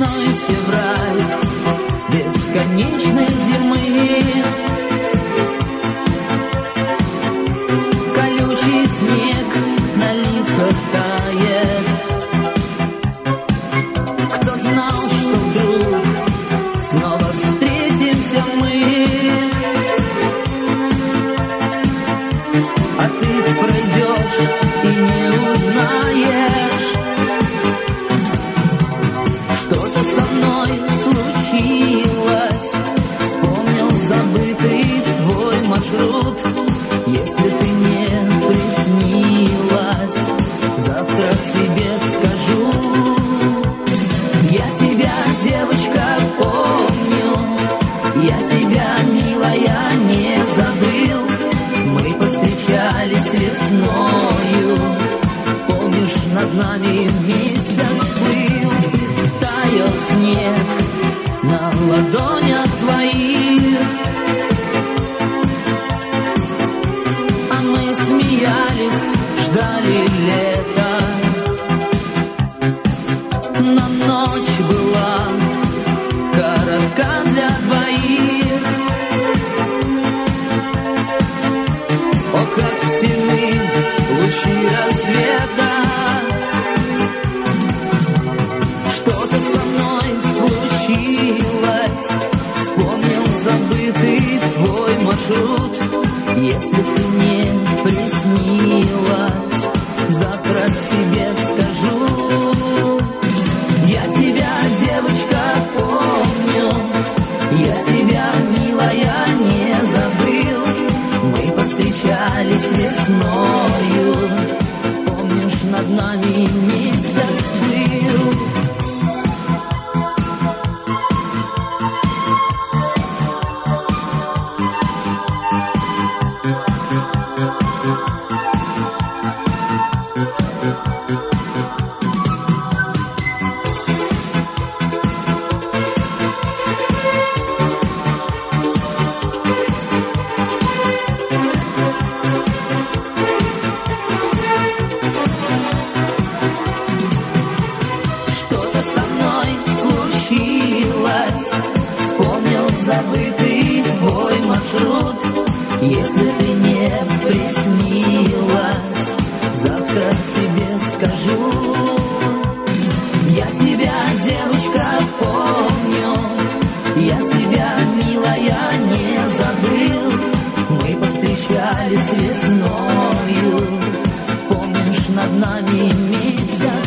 мной февраль бесконечной зимы. Колючий снег на лицах тает. Кто знал, что вдруг снова встретимся мы? А ты пройдешь и не узнаешь. Что-то со мной случилось. Вспомнил забытый твой маршрут. Если ты не приснилась, завтра тебе скажу. Я тебя, девочка, помню. Я тебя, милая, не забыл. Мы повстречались весною. Помнишь, над нами месяц плыл. Таял снег на ладонях твоих, а мы смеялись, ждали лета. Но ночь была коротка для двоих. О, как сильны лучи рассвета. Что-то со мной случилось. Вспомнил забытый твой маршрут. Если ты не приснилась, завтра тебе скажу. Я тебя, девочка, помню. Я тебя, милая, не забыл. Мы повстречались весною. Помнишь, над нами месяц плыл. Что-то со мной случилось. Вспомнил забытый твой маршрут. Если ты не приснилась, завтра тебе скажу. Я тебя, девочка, помню. Я тебя, милая, не забыл. Мы повстречались весною. Помнишь, над нами месяц